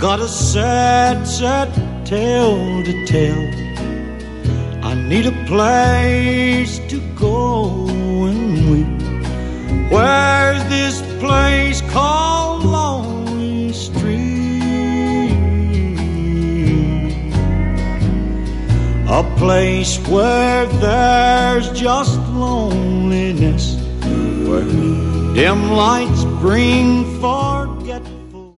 got a sad, sad tale to tell. I need a place to go and weep. Where's this place called Lonely Street? A place where there's just loneliness, where dim lights bring forth